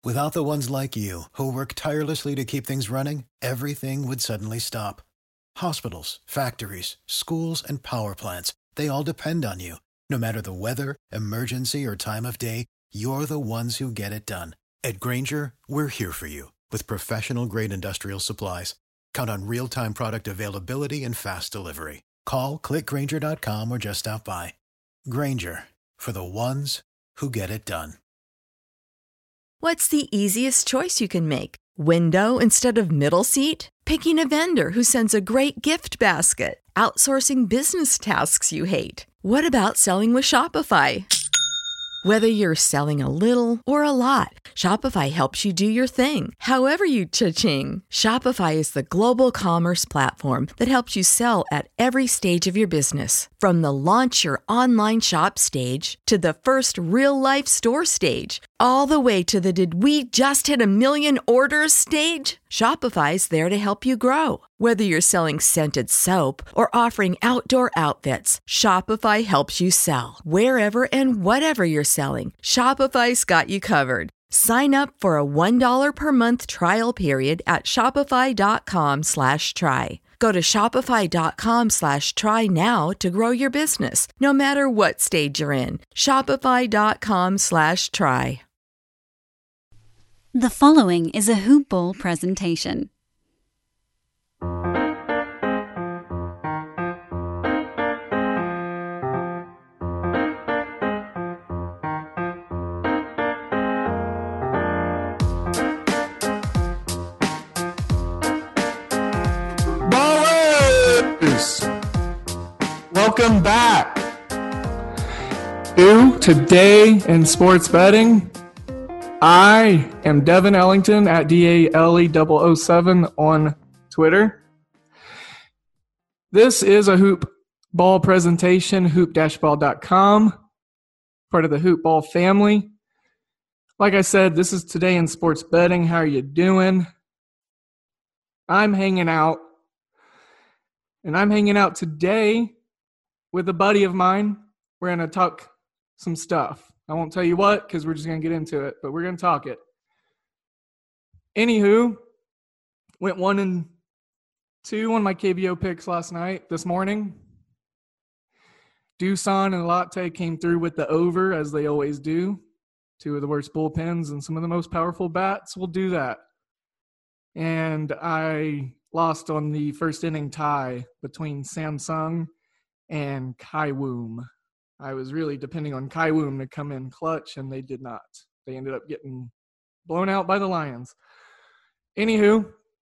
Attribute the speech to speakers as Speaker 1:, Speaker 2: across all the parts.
Speaker 1: Without the ones like you, who work tirelessly to keep things running, everything would suddenly stop. Hospitals, factories, schools, and power plants, they all depend on you. No matter the weather, emergency, or time of day, you're the ones who get it done. At Grainger, we're here for you with professional-grade industrial supplies. Count on real-time product availability and fast delivery. Call, clickgrainger.com, or just stop by. Grainger, for the ones who get it done.
Speaker 2: What's the easiest choice you can make? Window instead of middle seat? Picking a vendor who sends a great gift basket? Outsourcing business tasks you hate? What about selling with Shopify? Whether you're selling a little or a lot, Shopify helps you do your thing, however you cha-ching. Shopify is the global commerce platform that helps you sell at every stage of your business. From the launch your online shop stage to the first real-life store stage, all the way to the did we just hit 1 million orders stage. Shopify's there to help you grow. Whether you're selling scented soap or offering outdoor outfits, Shopify helps you sell. Wherever and whatever you're selling, Shopify's got you covered. Sign up for a $1 per month trial period at shopify.com/try. Go to shopify.com/try now to grow your business, no matter what stage you're in. Shopify.com/try.
Speaker 3: The following is a Hoop Ball presentation.
Speaker 4: Welcome back to Today in Sports Betting. I am Devin Ellington at DALE007 on Twitter. This is a Hoop Ball presentation, hoop-ball.com, part of the Hoop Ball family. Like I said, this is Today in Sports Betting. How are you doing? I'm hanging out, and I'm hanging out today with a buddy of mine. We're going to talk some stuff. I won't tell you what because we're just going to get into it, but we're going to talk it. Anywho, went 1-2 on my KBO picks this morning. Doosan and Latte came through with the over, as they always do. Two of the worst bullpens and some of the most powerful bats will do that. And I lost on the first inning tie between Samsung and Kaiwoom. I was really depending on Kaiwoom to come in clutch, and they did not. They ended up getting blown out by the Lions. Anywho,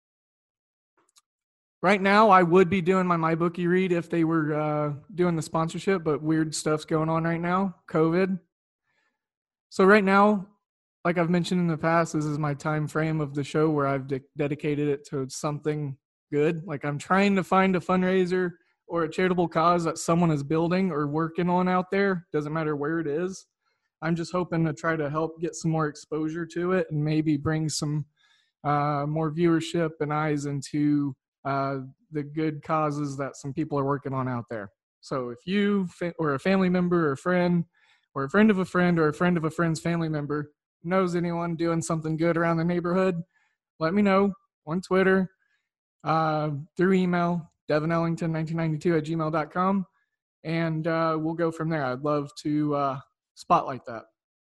Speaker 4: right now I would be doing my MyBookie read if they were doing the sponsorship, but weird stuff's going on right now, COVID. So right now, like I've mentioned in the past, this is my time frame of the show where I've dedicated it to something good. Like I'm trying to find a fundraiser or a charitable cause that someone is building or working on out there. Doesn't matter where it is. I'm just hoping to try to help get some more exposure to it and maybe bring some more viewership and eyes into the good causes that some people are working on out there. So if you or a family member or a friend or a friend of a friend or a friend of a friend's family member knows anyone doing something good around the neighborhood, let me know on Twitter, through email, devinellington1992@gmail.com, and we'll go from there. I'd love to spotlight that.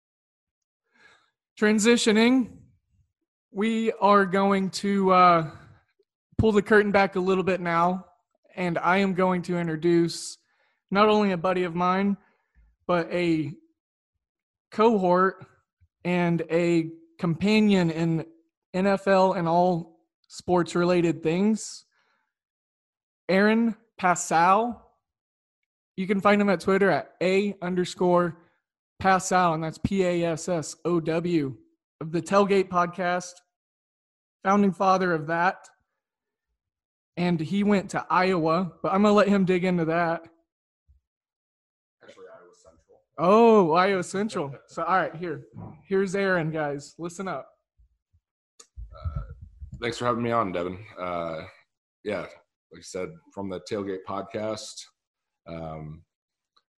Speaker 4: Transitioning, we are going to pull the curtain back a little bit now, and I am going to introduce not only a buddy of mine, but a cohort and a companion in NFL and all sports-related things. Aaron Passow. You can find him at Twitter at @A_Passow, and that's PASSOW, of the Tailgate Podcast, founding father of that. And he went to Iowa, but I'm going to let him dig into that.
Speaker 5: Actually, Iowa Central.
Speaker 4: Oh, Iowa Central. So, all right, here's Aaron, guys. Listen up.
Speaker 5: Thanks for having me on, Devin. Yeah, like I said, from the Tailgate Podcast.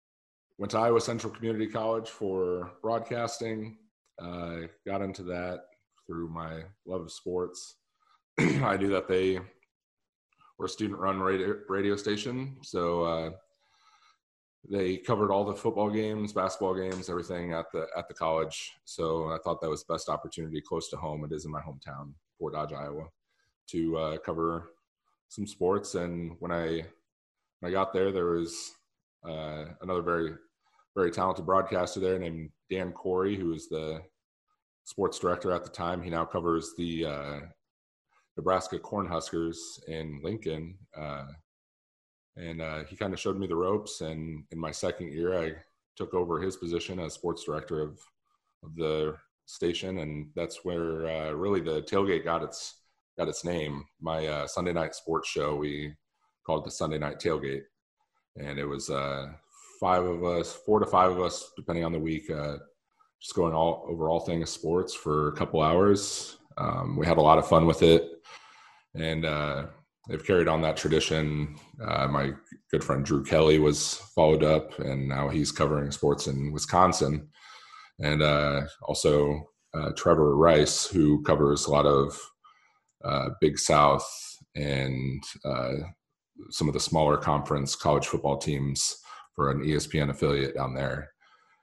Speaker 5: Went to Iowa Central Community College for broadcasting. Got into that through my love of sports. I knew that they were a student-run radio station, so they covered all the football games, basketball games, everything at the college. So I thought that was the best opportunity close to home. It is in my hometown, Fort Dodge, Iowa, to cover some sports. And when I got there, there was another very, very talented broadcaster there named Dan Corey, who was the sports director at the time. He now covers the Nebraska Cornhuskers in Lincoln. And he kind of showed me the ropes. And in my second year, I took over his position as sports director of the station. And that's where really the Tailgate got its name. My Sunday night sports show, we called it the Sunday Night Tailgate. And it was 4 to 5 of us, depending on the week, just going over all things sports for a couple hours. We had a lot of fun with it. And they've carried on that tradition. My good friend Drew Kelly was followed up, and now he's covering sports in Wisconsin. And also Trevor Rice, who covers a lot of Big South and some of the smaller conference college football teams for an ESPN affiliate down there.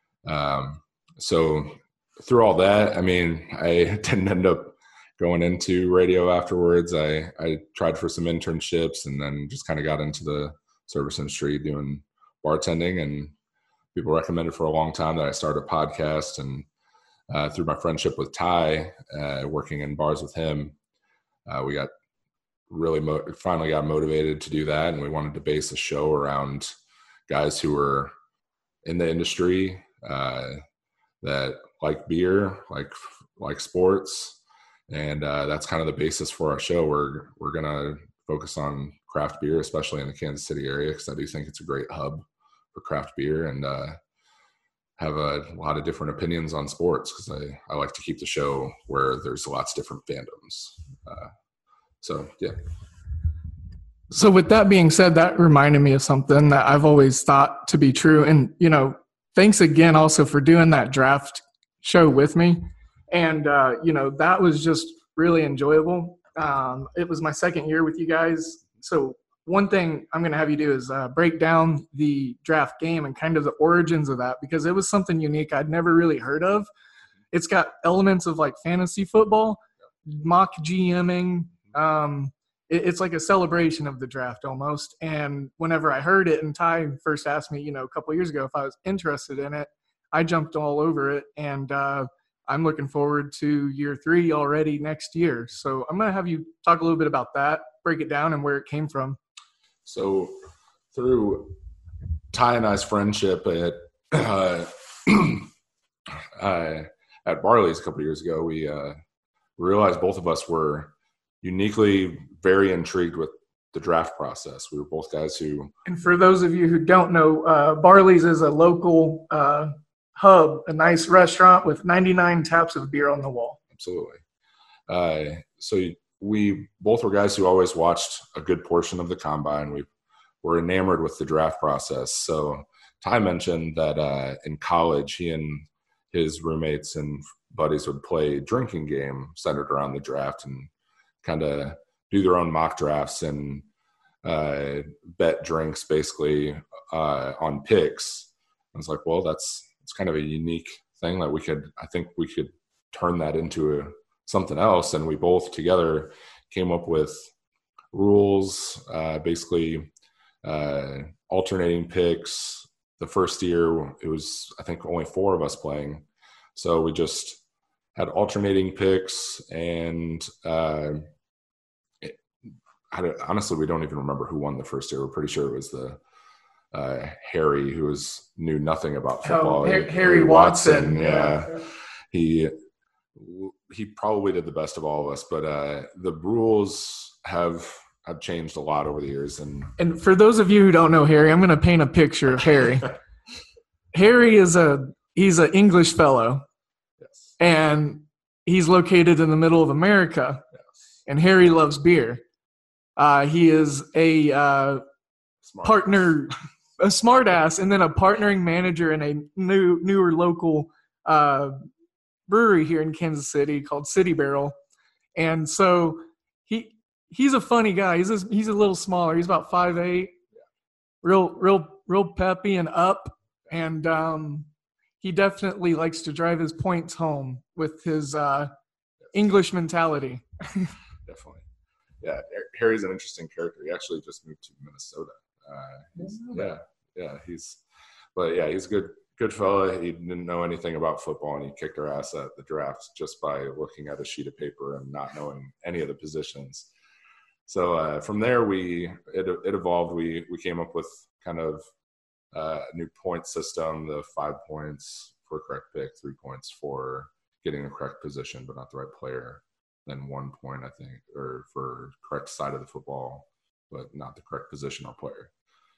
Speaker 5: So through all that, I mean, I didn't end up going into radio afterwards. I tried for some internships and then just kind of got into the service industry doing bartending, and people recommended for a long time that I start a podcast. And through my friendship with Ty, working in bars with him, we got really finally got motivated to do that. And we wanted to base a show around guys who were in the industry that like beer, like sports. And that's kind of the basis for our show. We're going to focus on craft beer, especially in the Kansas City area, because I do think it's a great hub for craft beer, and have a lot of different opinions on sports, because I like to keep the show where there's lots of different fandoms. So, yeah.
Speaker 4: So with that being said, that reminded me of something that I've always thought to be true. And, thanks again also for doing that draft show with me. And, that was just really enjoyable. It was my second year with you guys. So one thing I'm going to have you do is break down the draft game and kind of the origins of that, because it was something unique I'd never really heard of. It's got elements of like fantasy football, mock GMing. It's like a celebration of the draft almost. And whenever I heard it, and Ty first asked me, a couple of years ago if I was interested in it, I jumped all over it. And I'm looking forward to year 3 already next year. So I'm going to have you talk a little bit about that, break it down and where it came from.
Speaker 5: So through Ty and I's friendship at Barley's a couple of years ago, we realized both of us were uniquely very intrigued with the draft process. We were both guys who... And
Speaker 4: for those of you who don't know, Barley's is a local hub, a nice restaurant with 99 taps of beer on the wall.
Speaker 5: Absolutely. So we both were guys who always watched a good portion of the combine. We were enamored with the draft process. So Ty mentioned that in college, he and his roommates and buddies would play a drinking game centered around the draft and kind of do their own mock drafts and bet drinks basically on picks. I was like, well, it's kind of a unique thing that I think we could turn that into something else. And we both together came up with rules, basically alternating picks. The first year, it was, I think, only 4 of us playing. So we just had alternating picks, and honestly, we don't even remember who won the first year. We're pretty sure it was the Harry, who knew nothing about football.
Speaker 4: Harry Watson.
Speaker 5: Yeah. He probably did the best of all of us, but the rules have changed a lot over the years.
Speaker 4: And for those of you who don't know Harry, I'm going to paint a picture of Harry. Harry he's an English fellow.
Speaker 5: Yes.
Speaker 4: And he's located in the middle of America.
Speaker 5: Yes.
Speaker 4: And Harry loves beer. He is a partner, a smart ass, and then a partnering manager in a newer local brewery here in Kansas City called City Barrel. And so he's a funny guy. He's a little smaller. He's about 5'8", real peppy and up. And he definitely likes to drive his points home with his English mentality.
Speaker 5: Definitely. Yeah, Harry's an interesting character. He actually just moved to Minnesota. He's a good fella. He didn't know anything about football, and he kicked our ass at the draft just by looking at a sheet of paper and not knowing any of the positions. So from there, it evolved. We came up with kind of a new point system: the 5 points for correct pick, 3 points for getting the correct position but not the right player, then 1 point, I think, or for correct side of the football but not the correct position or player.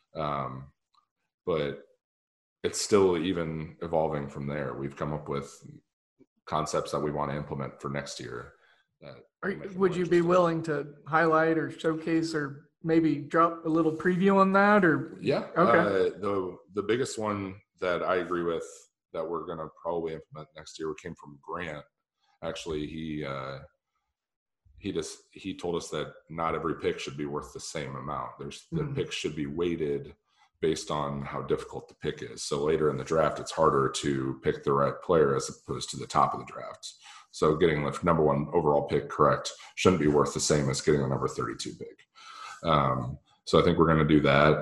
Speaker 5: But it's still even evolving from there. We've come up with concepts that we want to implement for next year.
Speaker 4: Would you be willing to highlight or showcase or maybe drop a little preview on that? Or
Speaker 5: yeah,
Speaker 4: okay.
Speaker 5: The biggest one that I agree with that we're going to probably implement next year came from Grant. Actually, he told us that not every pick should be worth the same amount. The picks should be weighted based on how difficult the pick is. So later in the draft, it's harder to pick the right player as opposed to the top of the draft. So getting the number 1 overall pick correct shouldn't be worth the same as getting the number 32 pick. So I think we're going to do that.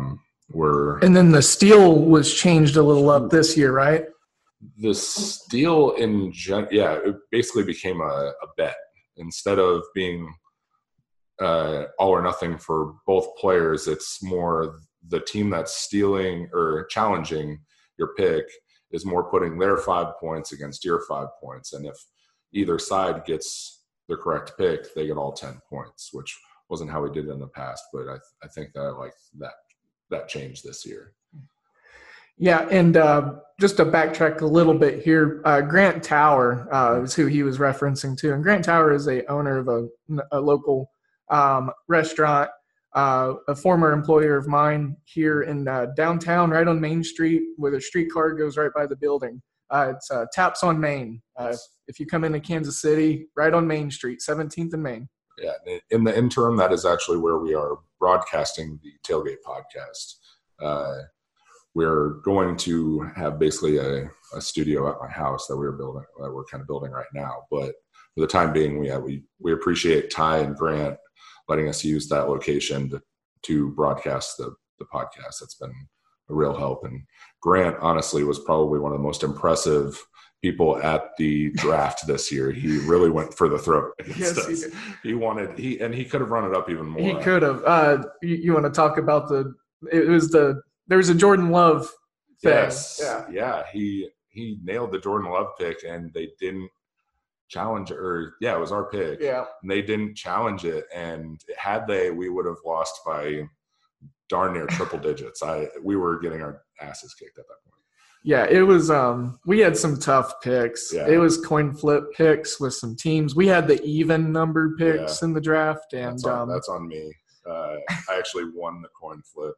Speaker 5: And
Speaker 4: then the steal was changed a little up this year, right?
Speaker 5: The steal it basically became a bet. Instead of being all or nothing for both players, it's more the team that's stealing or challenging your pick is more putting their 5 points against your 5 points. And if either side gets the correct pick, they get all 10 points, which wasn't how we did it in the past. But I think that I like that change this year.
Speaker 4: Yeah, and just to backtrack a little bit here, Grant Tower is who he was referencing to. And Grant Tower is a owner of a local restaurant, a former employer of mine here in downtown, right on Main Street, where the streetcar goes right by the building. It's Taps on Main. If you come into Kansas City, right on Main Street, 17th and Main.
Speaker 5: Yeah, in the interim, that is actually where we are broadcasting the Tailgate podcast. We're going to have basically a studio at my house that we're kind of building right now. But for the time being, we appreciate Ty and Grant letting us use that location to broadcast the podcast. That's been a real help. And Grant, honestly, was probably one of the most impressive people at the draft this year. He really went for the throat against us. He did. He could have run it up even more.
Speaker 4: He could have. You want to talk about there was a Jordan Love thing.
Speaker 5: Yes. Yeah. He nailed the Jordan Love pick, and they didn't challenge it. It was our pick.
Speaker 4: Yeah.
Speaker 5: And they didn't challenge it. And had they, we would have lost by darn near triple digits. We were getting our asses kicked at that point.
Speaker 4: Yeah, it was we had some tough picks. Yeah. It was coin flip picks with some teams. We had the even numbered picks in the draft, and
Speaker 5: that's on me. I actually won the coin flip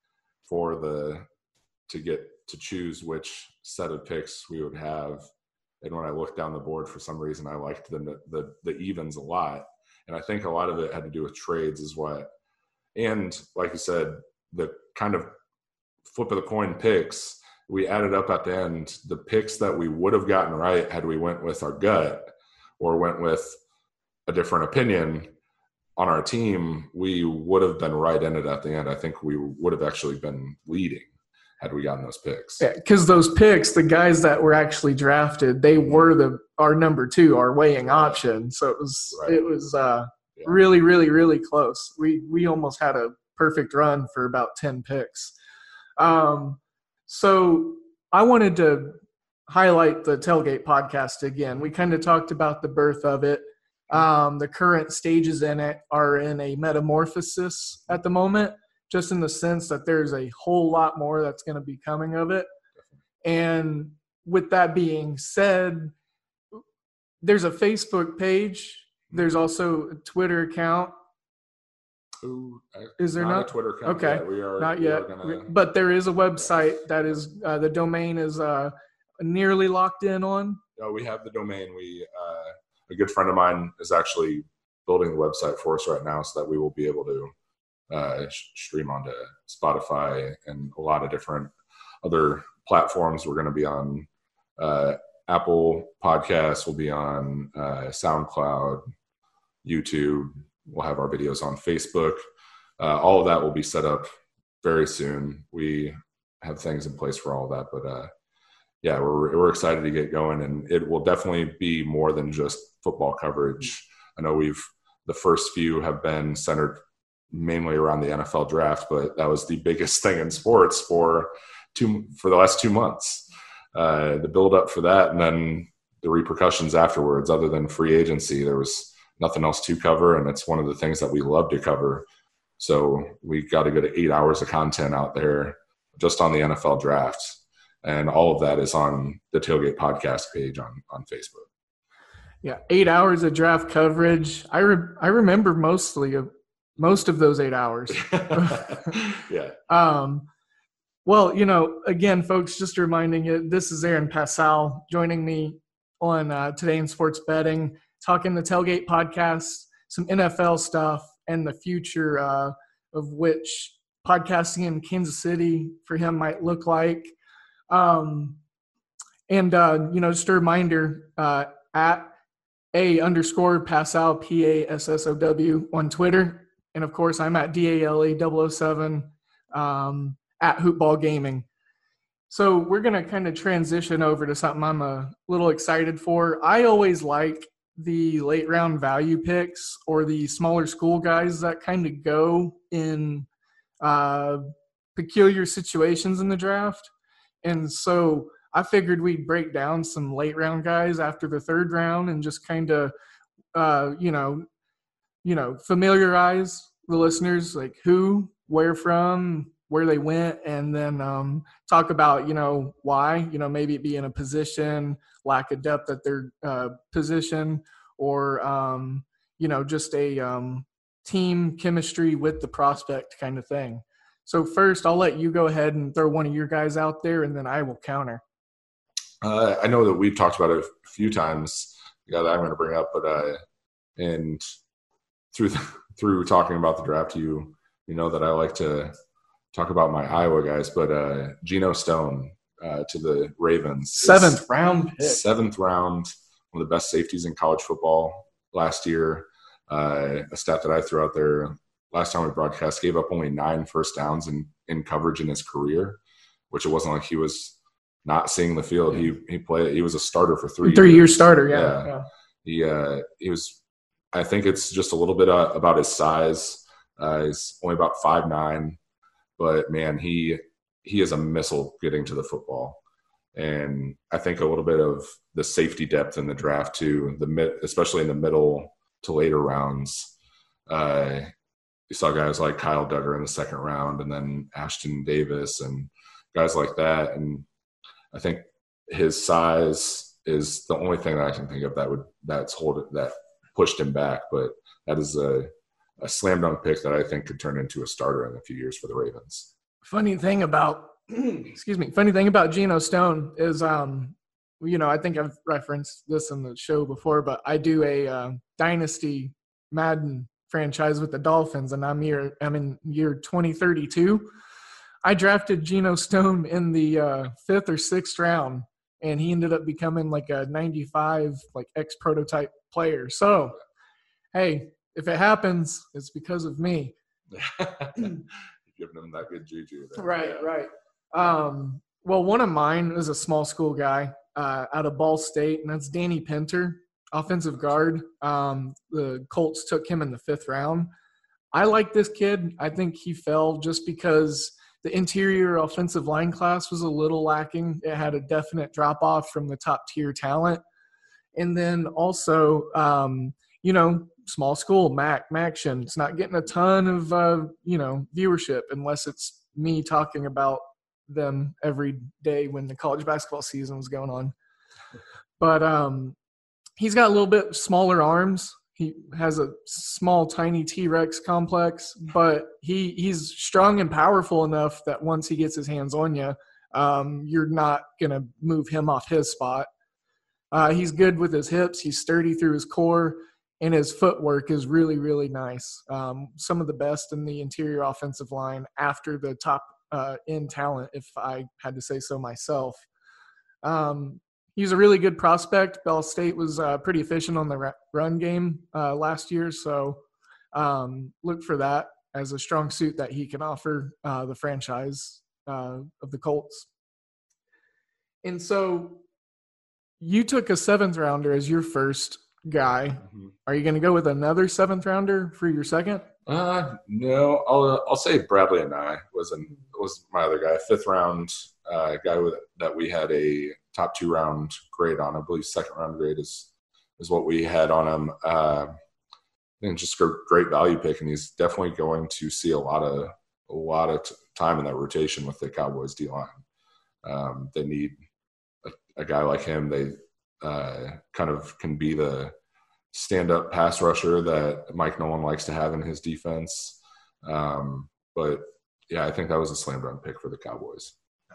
Speaker 5: to choose which set of picks we would have. And when I looked down the board, for some reason, I liked the evens a lot. And I think a lot of it had to do with trades and like you said, the kind of flip of the coin picks, we added up at the end, the picks that we would have gotten right had we went with our gut or went with a different opinion on our team, we would have been right in it at the end. I think we would have actually been leading had we gotten those picks.
Speaker 4: Yeah, because those picks, the guys that were actually drafted, they were our number 2, our weighing option. So it was really, really, really close. We almost had a perfect run for about 10 picks. So I wanted to highlight the Tailgate podcast again. We kind of talked about the birth of it. The current stages in it are in a metamorphosis at the moment, just in the sense that there's a whole lot more that's going to be coming of it. And with that being said, there's a Facebook page. There's also a Twitter account. Is there not
Speaker 5: a Twitter account?
Speaker 4: Okay,
Speaker 5: yet.
Speaker 4: Not yet. But there is a website that is the domain is nearly locked in on?
Speaker 5: No, we have the domain. A good friend of mine is actually building the website for us right now so that we will be able to stream onto Spotify and a lot of different other platforms. We're going to be on Apple Podcasts. We'll be on SoundCloud, YouTube. We'll have our videos on Facebook. All of that will be set up very soon. We have things in place for all of that, but yeah, we're excited to get going, and it will definitely be more than just football coverage. I know the first few have been centered mainly around the NFL draft, but that was the biggest thing in sports for the last 2 months. The build up for that, and then the repercussions afterwards. Other than free agency, there was nothing else to cover, and it's one of the things that we love to cover. So we got a good 8 hours of content out there just on the NFL draft. And all of that is on the Tailgate Podcast page on Facebook.
Speaker 4: Yeah, 8 hours of draft coverage. I remember most of those 8 hours.
Speaker 5: Yeah.
Speaker 4: Well, again, folks, just reminding you, this is Aaron Passal joining me on Today in Sports Betting, talking the Tailgate Podcast, some NFL stuff, and the future of which podcasting in Kansas City for him might look like. Just a reminder, at @A_Passow, PASSOW on Twitter. And of course, I'm at DALE007 at Hoopball Gaming. So we're going to kind of transition over to something I'm a little excited for. I always like the late round value picks or the smaller school guys that kind of go in peculiar situations in the draft. And so I figured we'd break down some late round guys after the third round and just kind of, familiarize the listeners, like who, where from, where they went, and then talk about, why, maybe it be in a position, lack of depth at their position, or, just a team chemistry with the prospect kind of thing. So first, I'll let you go ahead and throw one of your guys out there, and then I will counter.
Speaker 5: I know that we've talked about it a few times, the guy that I'm going to bring up, but and through talking about the draft, you know that I like to talk about my Iowa guys, but Geno Stone to the Ravens.
Speaker 4: Seventh round,
Speaker 5: one of the best safeties in college football last year. A stat that I threw out there last time we broadcast, gave up only 9 first downs in coverage in his career, which it wasn't like he was not seeing the field. He played. He was a starter for 3 years.
Speaker 4: 3-year starter, yeah.
Speaker 5: He was. I think it's just a little bit about his size. He's only about 5'9", but man, he is a missile getting to the football. And I think a little bit of the safety depth in the draft too, especially in the middle to later rounds. You saw guys like Kyle Duggar in the second round, and then Ashton Davis and guys like that. And I think his size is the only thing that I can think of that pushed him back. But that is a slam dunk pick that I think could turn into a starter in a few years for the Ravens.
Speaker 4: Funny thing about Geno Stone is, I think I've referenced this in the show before, but I do a Dynasty Madden franchise with the Dolphins, and I'm in year 2032. I drafted Geno Stone in the 5th or 6th round, and he ended up becoming like a 95 X prototype player. So, hey, if it happens, it's because of me.
Speaker 5: Giving him that good juju there.
Speaker 4: Right. Well, one of mine is a small school guy out of Ball State, and that's Danny Pinter, offensive guard. The Colts took him in the 5th round. I like this kid. I think he fell just because the interior offensive line class was a little lacking. It had a definite drop-off from the top-tier talent. And then also, small school, Maction. It's not getting a ton of, viewership unless it's me talking about them every day when the college basketball season was going on. But he's got a little bit smaller arms. He has a small, tiny T-Rex complex, but he's strong and powerful enough that once he gets his hands on you, you're not going to move him off his spot. He's good with his hips. He's sturdy through his core, and his footwork is really, really nice. Some of the best in the interior offensive line after the top end talent, if I had to say so myself. He's a really good prospect. Bell State was pretty efficient on the run game last year, so look for that as a strong suit that he can offer the franchise of the Colts. And so you took a 7th rounder as your first guy. Mm-hmm. Are you going to go with another 7th rounder for your second?
Speaker 5: No, I'll say Bradley Anae was my other guy, 5th round guy that we had a top 2 round grade on. I believe 2nd round grade is what we had on him. And just a great value pick, and he's definitely going to see a lot of time in that rotation with the Cowboys D line. They need a guy like him. They kind of can be the stand-up pass rusher that Mike Nolan likes to have in his defense. But yeah, I think that was a slam dunk pick for the Cowboys.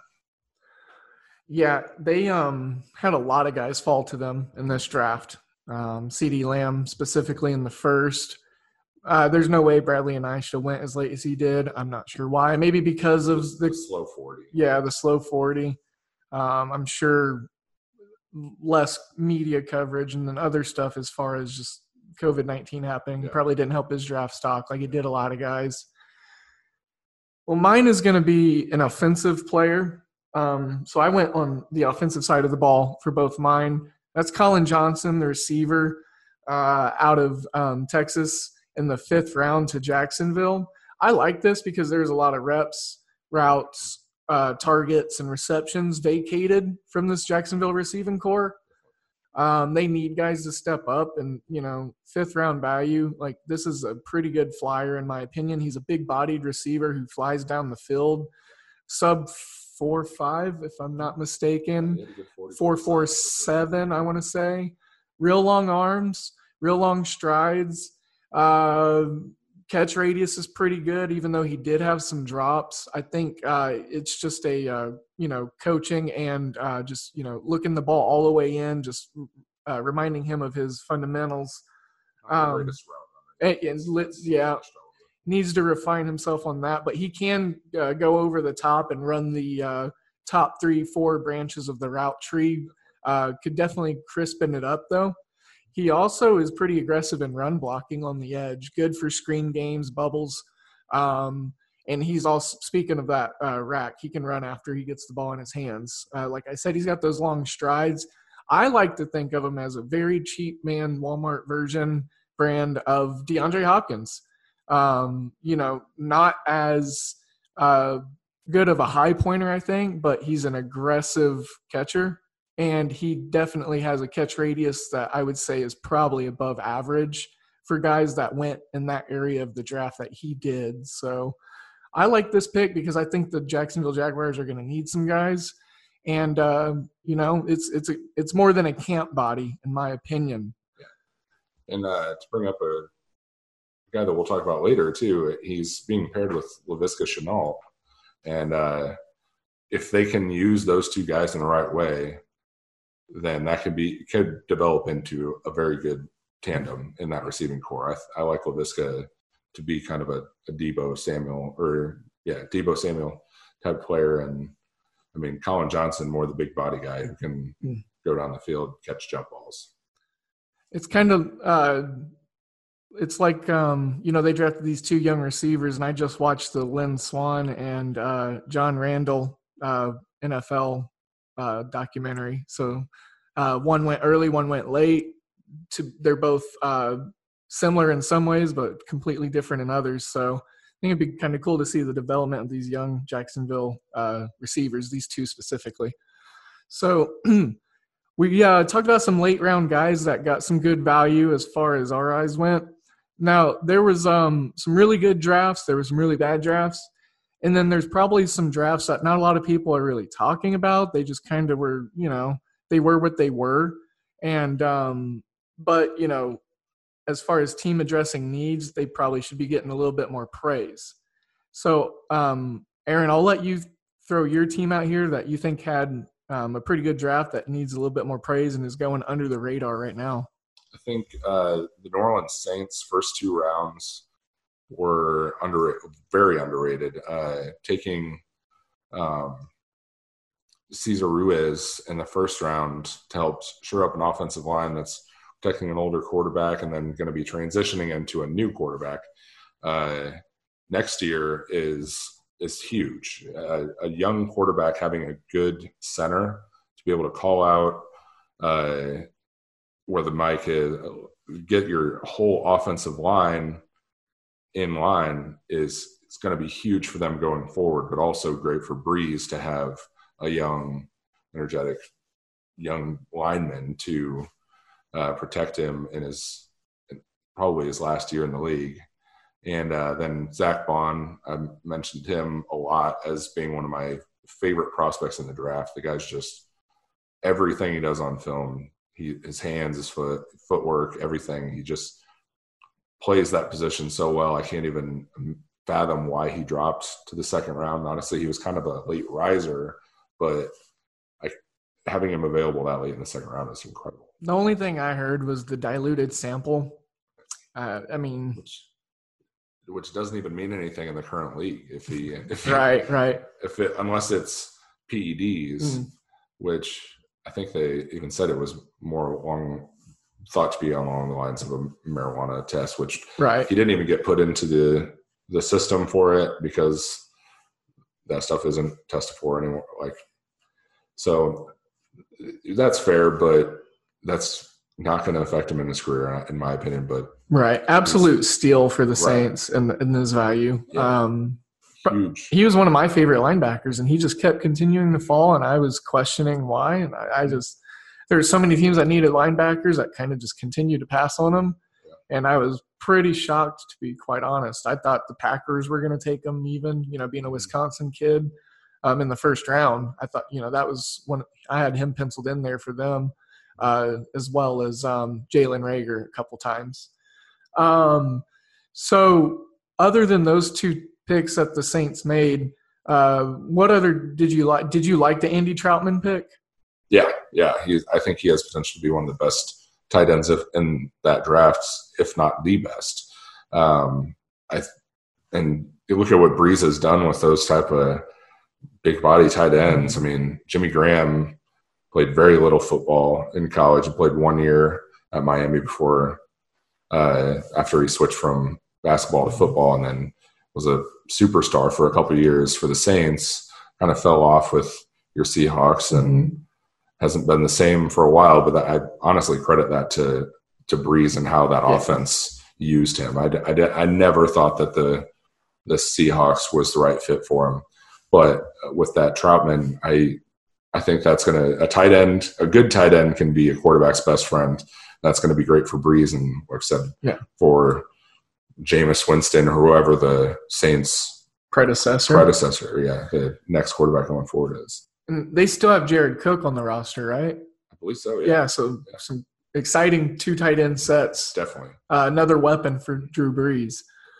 Speaker 4: Yeah, they had a lot of guys fall to them in this draft. CeeDee Lamb specifically in the first. There's no way Bradley Anae should have went as late as he did. I'm not sure why. Maybe because of the
Speaker 5: slow 40.
Speaker 4: Yeah, the slow 40. I'm sure less media coverage and then other stuff as far as just COVID-19 happening probably didn't help his draft stock like it did a lot of guys. Well, mine is going to be an offensive player. So I went on the offensive side of the ball for both mine. That's Colin Johnson, the receiver out of Texas in the 5th round to Jacksonville. I like this because there's a lot of reps, routes, targets, and receptions vacated from this Jacksonville receiving core. They need guys to step up, and 5th round value. Like, this is a pretty good flyer in my opinion. He's a big-bodied receiver who flies down the field, sub 4.5 if I'm not mistaken, 4.47 I want to say. Real long arms, real long strides. Catch radius is pretty good, even though he did have some drops. I think it's just a coaching and just looking the ball all the way in, just reminding him of his fundamentals. Needs to refine himself on that, but he can go over the top and run the top 3-4 branches of the route tree. Could definitely crispen it up though. He also is pretty aggressive in run blocking on the edge, good for screen games, bubbles. And he's also, speaking of that rack, he can run after he gets the ball in his hands. Like I said, he's got those long strides. I like to think of him as a very cheap man Walmart version brand of DeAndre Hopkins. Not as good of a high pointer, I think, but he's an aggressive catcher. And he definitely has a catch radius that I would say is probably above average for guys that went in that area of the draft that he did. So I like this pick because I think the Jacksonville Jaguars are going to need some guys. And, it's more than a camp body, in my opinion.
Speaker 5: Yeah. And to bring up a guy that we'll talk about later, too, he's being paired with Laviska Shenault. And if they can use those two guys in the right way, then that could develop into a very good tandem in that receiving core. I like Laviska to be kind of a Deebo Samuel type player. And I mean, Colin Johnson, more the big body guy who can go down the field, catch jump balls.
Speaker 4: It's kind of it's like, they drafted these 2 young receivers, and I just watched the Lynn Swann and John Randall NFL documentary. So one went early, one went late. They're both similar in some ways, but completely different in others. So I think it'd be kind of cool to see the development of these young Jacksonville receivers, these 2 specifically. So we talked about some late round guys that got some good value as far as our eyes went. Now, there was some really good drafts. There were some really bad drafts. And then there's probably some drafts that not a lot of people are really talking about. They just kind of were, they were what they were. And, but, as far as team addressing needs, they probably should be getting a little bit more praise. So, Aaron, I'll let you throw your team out here that you think had a pretty good draft that needs a little bit more praise and is going under the radar right now?
Speaker 5: I think the New Orleans Saints' first 2 rounds were very underrated. Taking Cesar Ruiz in the first round to help shore up an offensive line that's protecting an older quarterback and then going to be transitioning into a new quarterback next year is huge. A young quarterback having a good center to be able to call out where the mic is, get your whole offensive line in line is going to be huge for them going forward, but also great for Breeze to have a young, energetic, young lineman to protect him in probably his last year in the league. And then Zach Bond, I mentioned him a lot as being one of my favorite prospects in the draft. The guy's just everything he does on film, his hands, his footwork, everything. He just plays that position so well. I can't even fathom why he dropped to the second round. Honestly, he was kind of a late riser, but having him available that late in the second round is incredible.
Speaker 4: The only thing I heard was the diluted sample.
Speaker 5: Which doesn't even mean anything in the current league.
Speaker 4: Right.
Speaker 5: Unless it's PEDs, which I think they even said it was thought to be along the lines of a marijuana test, which he didn't even get put into the system for it because that stuff isn't tested for anymore. So that's fair, but that's not going to affect him in his career, in my opinion. But
Speaker 4: absolute steal for the Saints and his value.
Speaker 5: Yeah. Huge.
Speaker 4: He was one of my favorite linebackers, and he just kept continuing to fall, and I was questioning why. And there's so many teams that needed linebackers that kind of just continued to pass on them. Yeah. And I was pretty shocked, to be quite honest. I thought the Packers were going to take him, even, being a Wisconsin kid in the first round. I thought, that was when I had him penciled in there for them, as well as Jalen Reagor a couple times. So other than those 2 picks that the Saints made, what other did you like? Did you like the Andy Troutman pick?
Speaker 5: Yeah. I think he has potential to be one of the best tight ends in that draft, if not the best. And you look at what Breeze has done with those type of big body tight ends. I mean, Jimmy Graham played very little football in college. He played 1 year at Miami before after he switched from basketball to football, and then was a superstar for a couple of years for the Saints. Kind of fell off with your Seahawks and hasn't been the same for a while. But I honestly credit that to Breeze and how that offense used him. I never thought that the Seahawks was the right fit for him, but with that Troutman, I think that's going to a good tight end can be a quarterback's best friend. That's going to be great for Breeze and, like I said, for Jameis Winston or whoever the Saints predecessor, the next quarterback going forward is.
Speaker 4: And they still have Jared Cook on the roster, right?
Speaker 5: I believe so.
Speaker 4: Yeah. So some exciting 2 tight end sets.
Speaker 5: Definitely
Speaker 4: another weapon for Drew Brees.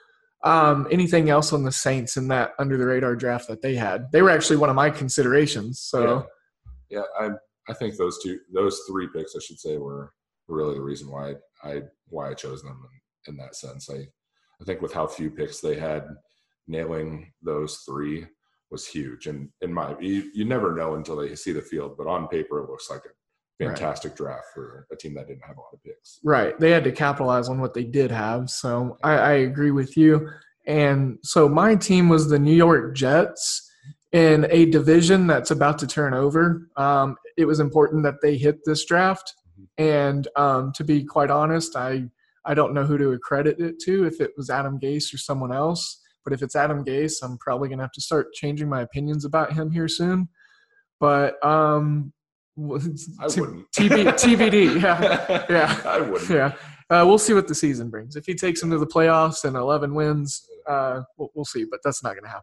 Speaker 4: Anything else on the Saints in that under the radar draft that they had? They were actually one of my considerations. So
Speaker 5: yeah, I think those 3 picks, I should say, were really the reason why I chose them in that sense. I think with how few picks they had, nailing those 3 was huge. And you never know until they see the field, but on paper it looks like a fantastic draft for a team that didn't have a lot of picks. Right.
Speaker 4: They had to capitalize on what they did have. So I agree with you. And so my team was the New York Jets in a division that's about to turn over. It was important that they hit this draft. And to be quite honest, I don't know who to accredit it to, if it was Adam Gase or someone else. But if it's Adam Gase, I'm probably going to have to start changing my opinions about him here soon. But
Speaker 5: I wouldn't.
Speaker 4: TBD. Yeah.
Speaker 5: I wouldn't.
Speaker 4: Yeah. We'll see what the season brings. If he takes them to the playoffs and 11 wins, we'll see. But that's not going to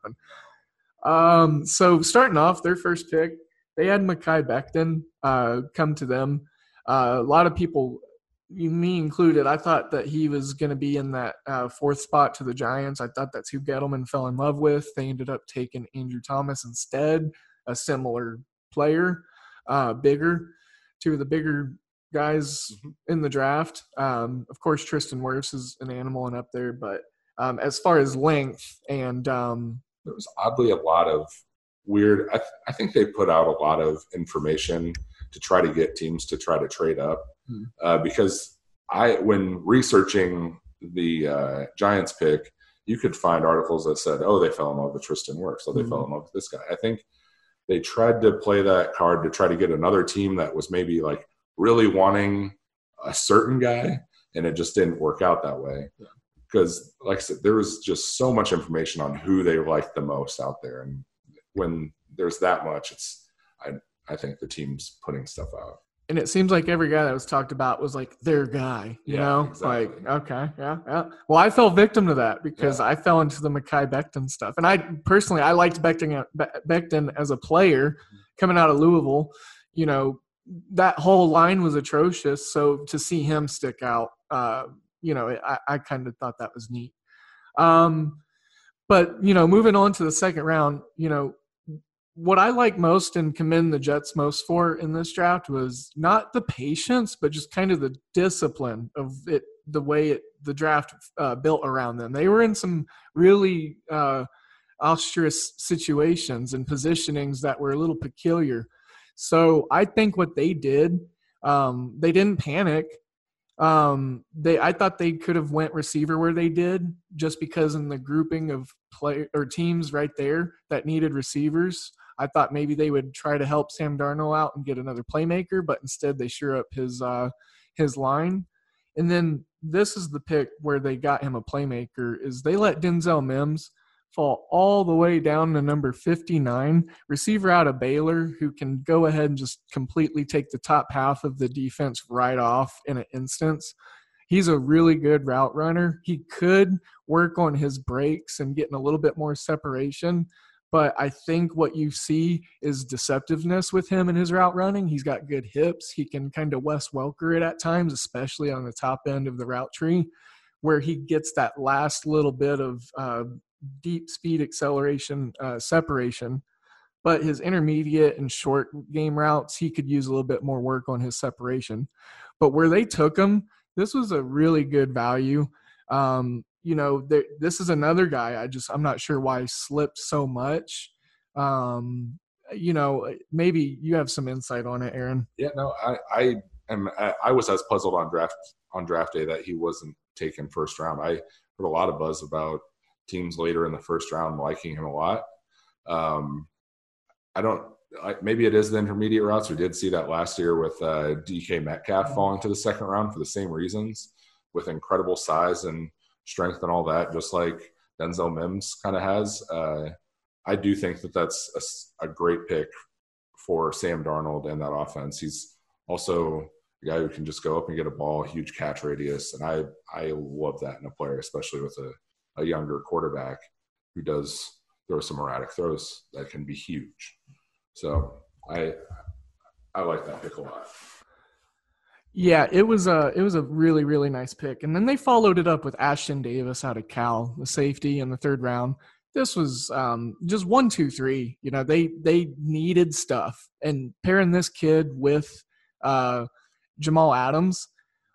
Speaker 4: happen. So starting off, their first pick, they had Mekhi Becton come to them. A lot of people me included, I thought that he was going to be in that fourth spot to the Giants. I thought that's who Gettleman fell in love with. They ended up taking Andrew Thomas instead, a similar player, bigger, two of the bigger guys in the draft. Of course, Tristan Wirfs is an animal and up there, but as far as length and
Speaker 5: there was oddly a lot of weird. I think they put out a lot of information to try to get teams to try to trade up because when researching the Giants pick, you could find articles that said, "Oh, they fell in love with Tristan Wirfs, so they fell in love with this guy." I think they tried to play that card to try to get another team that was maybe like really wanting a certain guy, and it just didn't work out that way. Yeah. Because, like I said, there was just so much information on who they liked the most out there. And when there's that much, I think the team's putting stuff out.
Speaker 4: And it seems like every guy that was talked about was like their guy, you know?
Speaker 5: Exactly.
Speaker 4: Like, okay, yeah. Well, I fell victim to that because I fell into the Mekhi Becton stuff. And I liked Becton as a player coming out of Louisville. You know, that whole line was atrocious. So to see him stick out, I kind of thought that was neat. But, moving on to the second round, what I like most and commend the Jets most for in this draft was not the patience, but just kind of the discipline of it, the way the draft built around them. They were in some really auspicious situations and positionings that were a little peculiar. So I think what they did, they didn't panic. I thought they could have went receiver where they did, just because in the grouping of teams right there that needed receivers, I thought maybe they would try to help Sam Darnold out and get another playmaker, but instead they shore up his line. And then this is the pick where they got him a playmaker, is they let Denzel Mims fall all the way down to number 59, receiver out of Baylor, who can go ahead and just completely take the top half of the defense right off in an instance. He's a really good route runner. He could work on his breaks and getting a little bit more separation, but I think what you see is deceptiveness with him and his route running. He's got good hips. He can kind of Wes Welker it at times, especially on the top end of the route tree, where he gets that last little bit of deep speed acceleration separation. But his intermediate and short game routes, he could use a little bit more work on his separation. But where they took him, this was a really good value. This is another guy I'm not sure why he slipped so much. Maybe you have some insight on it, Aaron.
Speaker 5: Yeah, no, I was as puzzled on draft day that he wasn't taken first round. I heard a lot of buzz about teams later in the first round liking him a lot. Maybe it is the intermediate routes. We did see that last year with DK Metcalf falling to the second round for the same reasons, with incredible size and strength and all that, just like Denzel Mims kind of has. I do think that that's a great pick for Sam Darnold and that offense. He's also a guy who can just go up and get a ball, huge catch radius, and I love that in a player, especially with a younger quarterback who does throw some erratic throws that can be huge. So I like that pick a lot.
Speaker 4: Yeah, it was a really, really nice pick. And then they followed it up with Ashton Davis out of Cal, the safety in the third round. This was just 1, 2, 3. They needed stuff. And pairing this kid with Jamal Adams,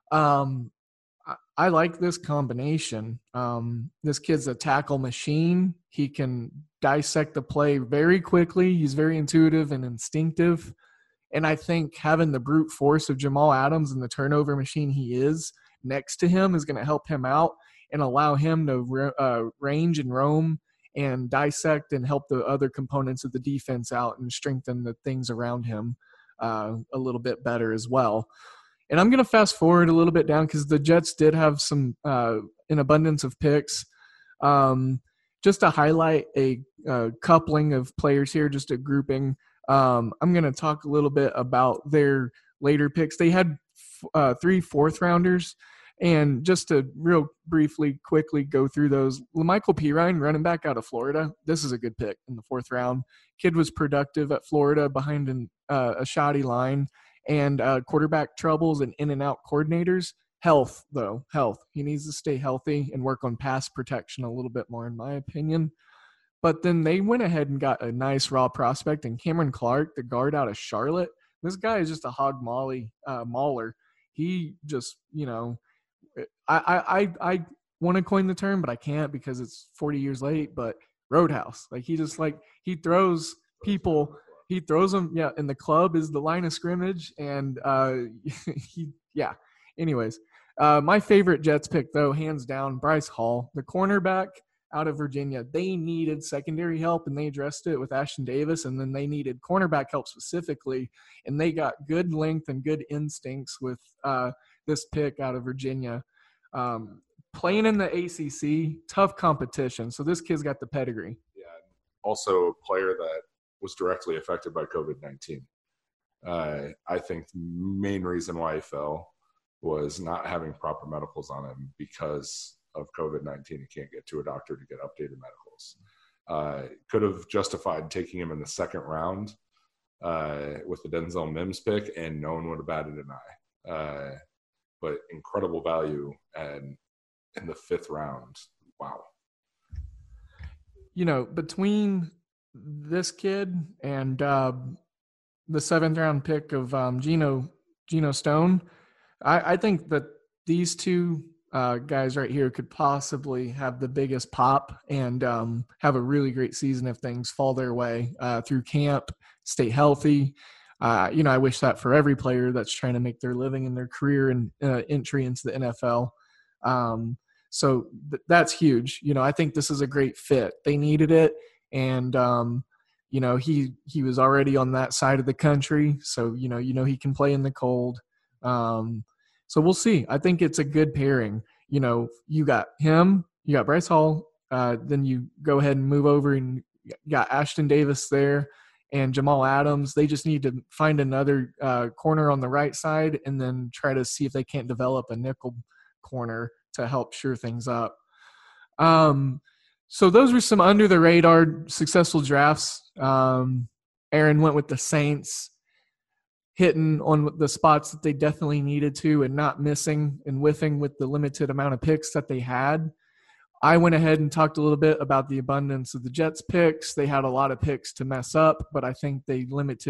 Speaker 4: I like this combination. This kid's a tackle machine. He can dissect the play very quickly. He's very intuitive and instinctive. And I think having the brute force of Jamal Adams and the turnover machine he is next to him is going to help him out and allow him to range and roam and dissect and help the other components of the defense out and strengthen the things around him a little bit better as well. And I'm going to fast forward a little bit down because the Jets did have some an abundance of picks. Just to highlight a coupling of players here, just a grouping. I'm going to talk a little bit about their later picks. They had 3 fourth-rounders, and just to real briefly, quickly go through those. LaMichael Pirine, running back out of Florida. This is a good pick in the 4th round. Kid was productive at Florida behind a shoddy line and quarterback troubles and in-and-out coordinators. Health, though. Health. He needs to stay healthy and work on pass protection a little bit more, in my opinion. But then they went ahead and got a nice raw prospect in Cameron Clark, the guard out of Charlotte. This guy is just a mauler. He just, I want to coin the term, but I can't because it's 40 years late. But roadhouse, like he throws people. He throws them, and the club is the line of scrimmage, and Anyways, my favorite Jets pick, though, hands down, Bryce Hall, the cornerback out of Virginia. They needed secondary help, and they addressed it with Ashton Davis, and then they needed cornerback help specifically, and they got good length and good instincts with this pick out of Virginia. Playing in the ACC, tough competition, so this kid's got the pedigree.
Speaker 5: Yeah, also a player that was directly affected by COVID-19. I think the main reason why he fell was not having proper medicals on him because of COVID-19. He can't get to a doctor to get updated medicals. Could have justified taking him in the second round with the Denzel Mims pick, and no one would have batted an eye. But incredible value and in the fifth round. Wow.
Speaker 4: Between this kid and the seventh round pick of Geno Stone, I think that these two guys right here could possibly have the biggest pop and have a really great season if things fall their way through camp, stay healthy. I wish that for every player that's trying to make their living in their career and entry into the NFL. So that's huge. I think this is a great fit. They needed it. And, he was already on that side of the country. So, he can play in the cold. So we'll see. I think it's a good pairing. You got him, you got Bryce Hall, then you go ahead and move over and you got Ashton Davis there and Jamal Adams. They just need to find another corner on the right side and then try to see if they can't develop a nickel corner to help shore things up. So those were some under the radar successful drafts. Aaron went with the Saints, hitting on the spots that they definitely needed to and not missing and whiffing with the limited amount of picks that they had. I went ahead and talked a little bit about the abundance of the Jets picks. They had a lot of picks to mess up, but I think they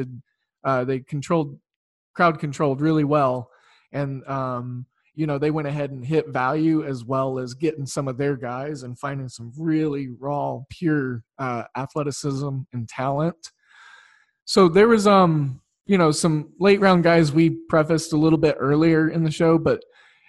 Speaker 4: crowd controlled really well. And, they went ahead and hit value as well as getting some of their guys and finding some really raw, pure athleticism and talent. So there was, some late round guys we prefaced a little bit earlier in the show, but,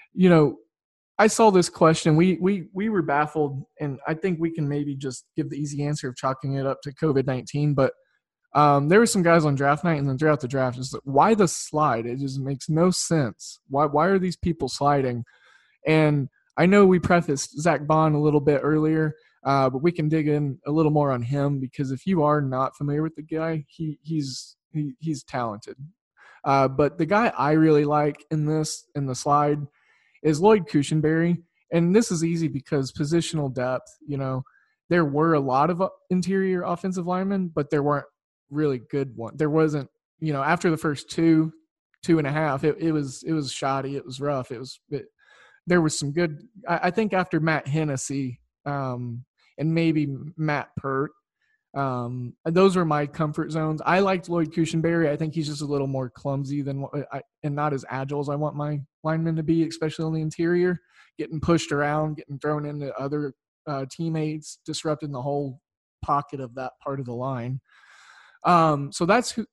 Speaker 4: I saw this question. We were baffled, and I think we can maybe just give the easy answer of chalking it up to COVID-19, but there were some guys on draft night and then throughout the draft. Just like, why the slide? It just makes no sense. Why are these people sliding? And I know we prefaced Zach Bond a little bit earlier, but we can dig in a little more on him because if you are not familiar with the guy, he's talented. But the guy I really like in the slide is Lloyd Cushenberry. And this is easy because positional depth, there were a lot of interior offensive linemen, but there weren't really good ones. There wasn't, after the first two and a half, it was shoddy. It was rough. There was some good, I think after Matt Hennessy and maybe Matt Pert, those were my comfort zones. I liked Lloyd Cushenberry. I think he's just a little more clumsy than and not as agile as I want my linemen to be, especially on the interior, getting pushed around, getting thrown into other teammates, disrupting the whole pocket of that part of the line. So that's who,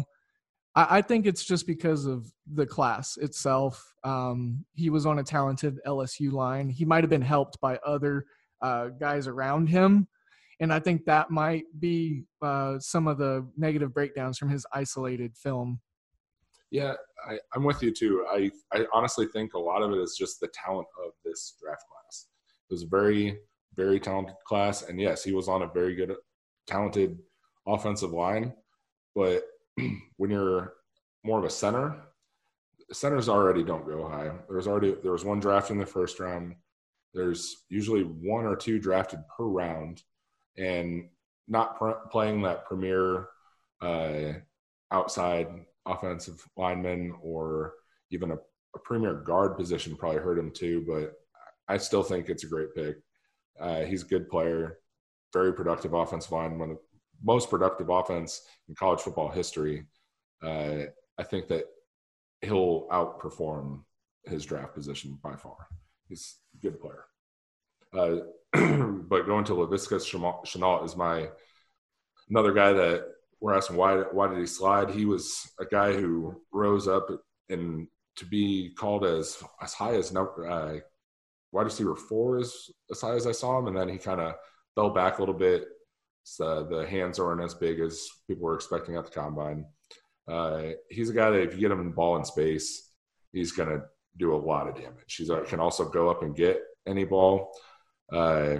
Speaker 4: I think it's just because of the class itself. He was on a talented LSU line. He might have been helped by other guys around him. And I think that might be some of the negative breakdowns from his isolated film.
Speaker 5: Yeah, I'm with you too. I honestly think a lot of it is just the talent of this draft class. It was a very, very talented class. And yes, he was on a very good, talented offensive line. But when you're more of a center, centers already don't go high. There was one draft in the first round. There's usually one or two drafted per round. And not playing that premier outside offensive lineman or even a premier guard position probably hurt him too, but I still think it's a great pick. He's a good player, very productive offensive line, one of the most productive offense in college football history. I think that he'll outperform his draft position by far. He's a good player. But going to Laviska Shenault is another guy that we're asking why did he slide? He was a guy who rose up and to be called as high as wide receiver 4 is as high as I saw him, and then he kind of fell back a little bit. So the hands aren't as big as people were expecting at the combine. He's a guy that if you get him the ball in space, he's going to do a lot of damage. He can also go up and get any ball. But,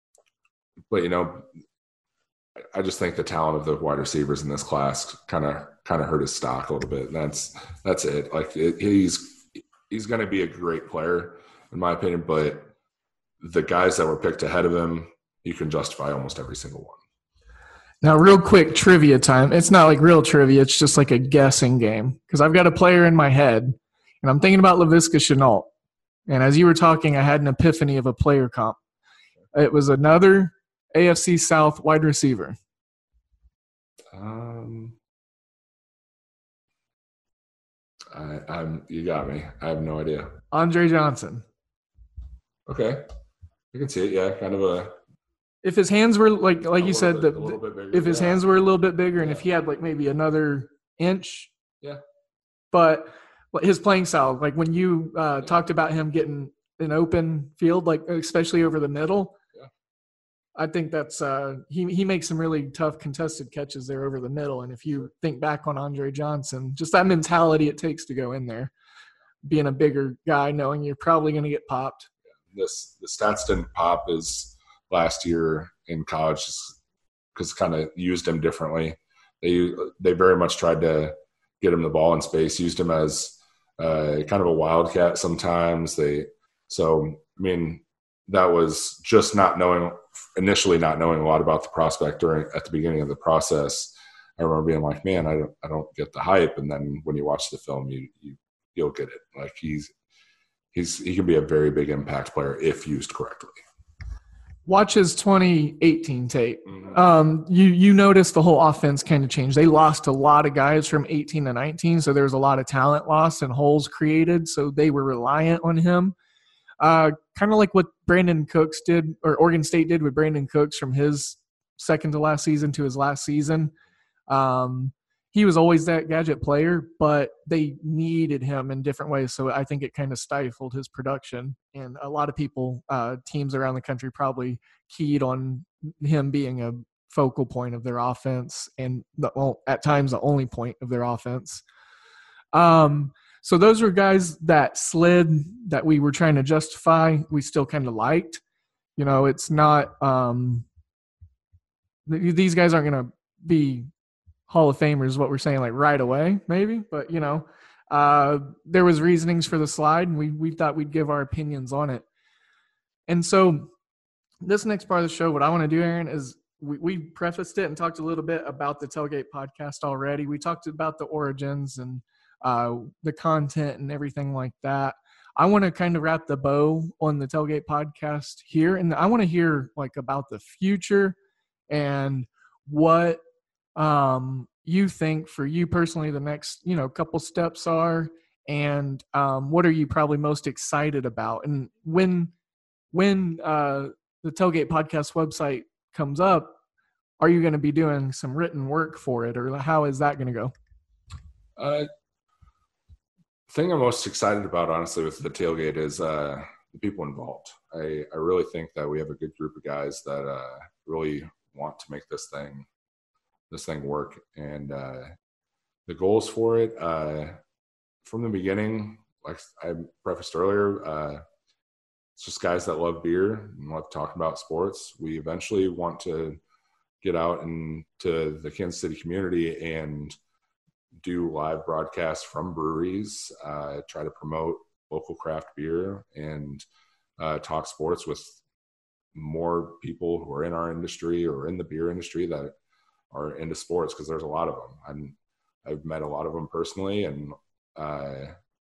Speaker 5: I just think the talent of the wide receivers in this class kind of hurt his stock a little bit. And that's it. Like he's going to be a great player in my opinion, but the guys that were picked ahead of him, you can justify almost every single one.
Speaker 4: Now, real quick trivia time. It's not like real trivia. It's just like a guessing game because I've got a player in my head, and I'm thinking about Laviska Shenault. And as you were talking, I had an epiphany of a player comp. It was another AFC South wide receiver.
Speaker 5: You got me. I have no idea.
Speaker 4: Andre Johnson.
Speaker 5: Okay, I can see it. Yeah, kind of a.
Speaker 4: If his hands were like you said, if his hands were a little bit bigger, and if he had like maybe another inch,
Speaker 5: yeah.
Speaker 4: But his playing style, like when you talked about him getting an open field, like especially over the middle,
Speaker 5: yeah.
Speaker 4: I think that's he makes some really tough contested catches there over the middle. And if you think back on Andre Johnson, just that mentality it takes to go in there, being a bigger guy, knowing you're probably going to get popped.
Speaker 5: The stats didn't pop as last year in college because kind of used him differently. They very much tried to get him the ball in space, used him as kind of a wildcat sometimes. That was just initially not knowing a lot about the prospect at the beginning of the process. I remember being like, man, I don't get the hype. And then when you watch the film, you'll get it. Like he can be a very big impact player if used correctly.
Speaker 4: Watch his 2018 tape. Mm-hmm. You notice the whole offense kind of changed. They lost a lot of guys from 18 to 19, so there was a lot of talent lost and holes created, so they were reliant on him. Kind of like what Brandon Cooks did, or Oregon State did with Brandon Cooks from his second to last season to his last season. He was always that gadget player, but they needed him in different ways. So I think it kind of stifled his production. And a lot of people, teams around the country probably keyed on him being a focal point of their offense and at times the only point of their offense. So those were guys that slid that we were trying to justify. We still kind of liked. It's not these guys aren't going to be Hall of Famers, what we're saying, like right away, maybe. But, there was reasonings for the slide, and we thought we'd give our opinions on it. And so this next part of the show, what I want to do, Aaron, is we prefaced it and talked a little bit about the Tailgate podcast already. We talked about the origins and the content and everything like that. I want to kind of wrap the bow on the Tailgate podcast here, and I want to hear like about the future and what you think for you personally the next couple steps are, and what are you probably most excited about? And when the Tailgate podcast website comes up, are you going to be doing some written work for it, or how is that going to go?
Speaker 5: The thing I'm most excited about, honestly, with the Tailgate is the people involved. I really think that we have a good group of guys that really want to make this thing work, and the goals for it from the beginning, like I prefaced earlier, it's just guys that love beer and love talking about sports. We eventually want to get out into the Kansas City community and do live broadcasts from breweries, try to promote local craft beer, and talk sports with more people who are in our industry or in the beer industry that are into sports, because there's a lot of them. I've met a lot of them personally, and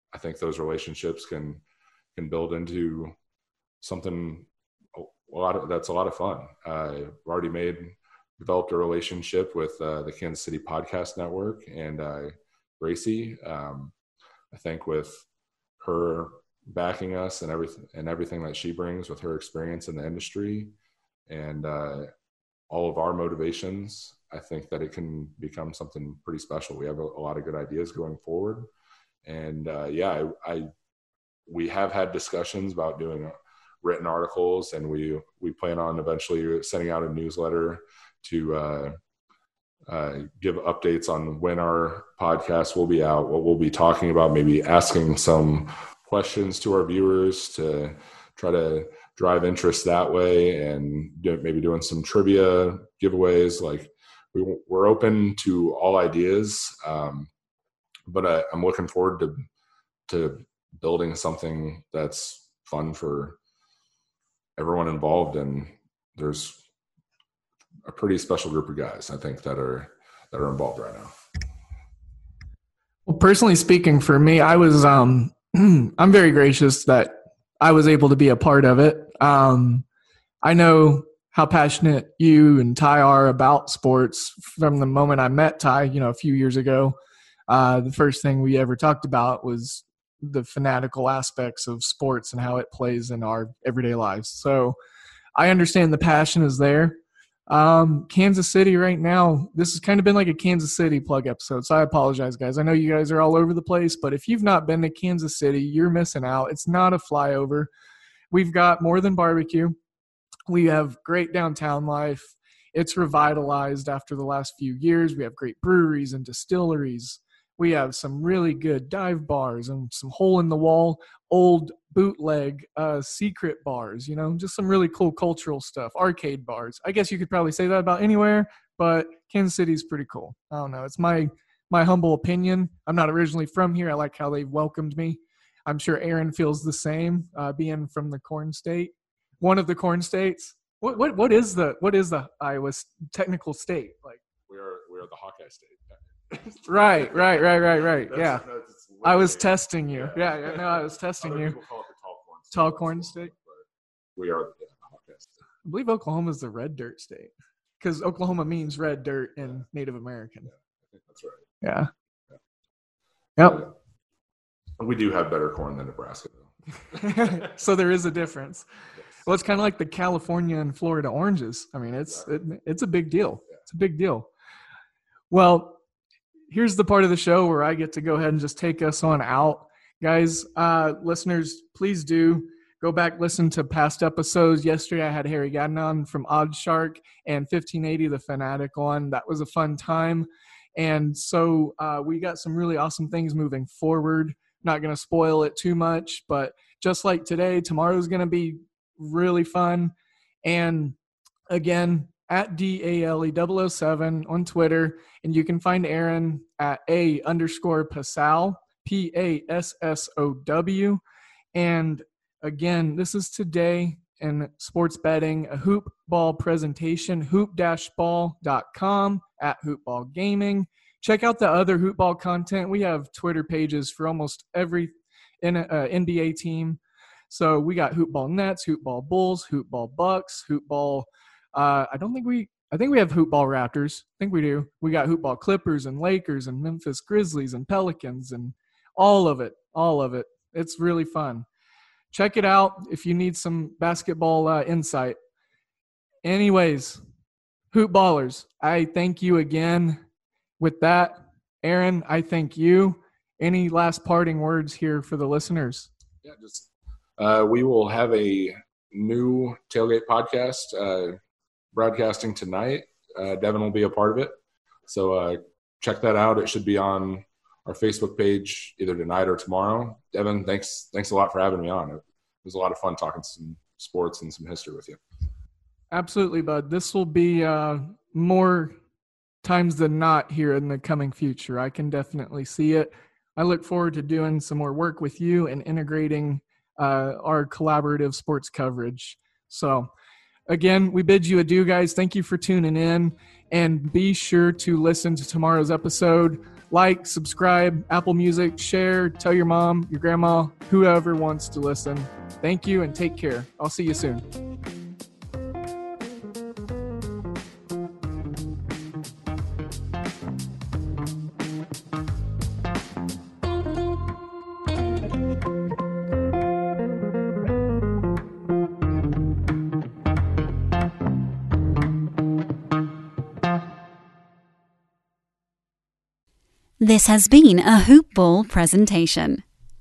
Speaker 5: I think those relationships can build into something that's a lot of fun. We've already developed a relationship with the Kansas City Podcast Network and Gracie. I think with her backing us and everything that she brings with her experience in the industry and all of our motivations, I think that it can become something pretty special. We have a lot of good ideas going forward. And we have had discussions about doing written articles, and we plan on eventually sending out a newsletter to give updates on when our podcast will be out, what we'll be talking about, maybe asking some questions to our viewers to try to drive interest that way, and maybe doing some trivia giveaways. Like we're open to all ideas, but I'm looking forward to building something that's fun for everyone involved. And there's a pretty special group of guys, I think, that are involved right now.
Speaker 4: Well, personally speaking, for me, I was I'm very gracious that I was able to be a part of it. I know how passionate you and Ty are about sports from the moment I met Ty, a few years ago. The first thing we ever talked about was the fanatical aspects of sports and how it plays in our everyday lives. So I understand the passion is there. Kansas City right now, this has kind of been like a Kansas City plug episode, so I apologize, guys. I know you guys are all over the place, but if you've not been to Kansas City, you're missing out. It's not a flyover. We've got more than barbecue. We have great downtown life. It's revitalized after the last few years. We have great breweries and distilleries. We have some really good dive bars and some hole-in-the-wall, old bootleg secret bars, just some really cool cultural stuff, arcade bars. I guess you could probably say that about anywhere, but Kansas City's pretty cool. I don't know. It's my humble opinion. I'm not originally from here. I like how they welcomed me. I'm sure Aaron feels the same, being from the Corn State, one of the Corn States. What is the Iowa technical state? Like
Speaker 5: we are the Hawkeye State.
Speaker 4: Right. Yeah. I was testing you. Yeah. No, I was testing you.
Speaker 5: People call it the
Speaker 4: Tall Corn State.
Speaker 5: We are the Hawkeye State.
Speaker 4: I believe Oklahoma is the Red Dirt State because Oklahoma means red dirt in Native American.
Speaker 5: Yeah, I think that's right.
Speaker 4: Yeah. Yep.
Speaker 5: We do have better corn than Nebraska, though.
Speaker 4: So there is a difference.
Speaker 5: Yes.
Speaker 4: Well, it's kind of like the California and Florida oranges. I mean, it's a big deal. It's a big deal. Well, here's the part of the show where I get to go ahead and just take us on out. Guys, listeners, please do go back, listen to past episodes. Yesterday I had Harry Gadden on from Oddshark and 1580 The Fanatic on. That was a fun time. And so we got some really awesome things moving forward. Not going to spoil it too much, but just like today, tomorrow's going to be really fun. And again, at DALE007 on Twitter, and you can find Aaron at _Passow, PASSOW. And again, this is Today in Sports Betting, a hoop ball presentation, hoop-ball.com at Hoopball Gaming. Check out the other hoop ball content. We have Twitter pages for almost every NBA team. So we got Hoopball Nets, Hoopball Bulls, Hoopball Bucks, Hoopball. I think we have Hoopball Raptors. I think we do. We got Hoopball Clippers and Lakers and Memphis Grizzlies and Pelicans and all of it. It's really fun. Check it out if you need some basketball insight. Anyways, Hoopballers, I thank you again. With that, Aaron, I thank you. Any last parting words here for the listeners?
Speaker 5: Yeah, just we will have a new Tailgate podcast broadcasting tonight. Devin will be a part of it. So check that out. It should be on our Facebook page either tonight or tomorrow. Devin, thanks a lot for having me on. It was a lot of fun talking some sports and some history with you.
Speaker 4: Absolutely, bud. This will be more times than not here in the coming future. I can definitely see it. I look forward to doing some more work with you and integrating our collaborative sports coverage. So again, we bid you adieu, guys. Thank you for tuning in, and be sure to listen to tomorrow's episode. like, subscribe, Apple Music, share, tell your mom, your grandma, whoever wants to listen. Thank you and take care. I'll see you soon.
Speaker 3: This has been a Hoop Ball presentation.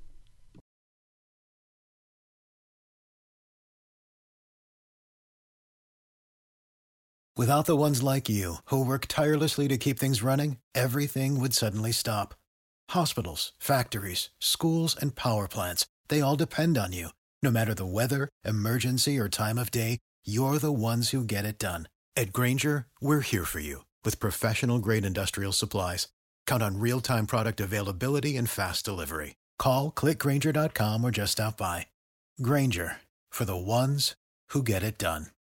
Speaker 1: Without the ones like you, who work tirelessly to keep things running, everything would suddenly stop. Hospitals, factories, schools, and power plants, they all depend on you. No matter the weather, emergency, or time of day, you're the ones who get it done. At Grainger, we're here for you with professional-grade industrial supplies. Count on real-time product availability and fast delivery. Call, click Grainger.com, or just stop by. Grainger, for the ones who get it done.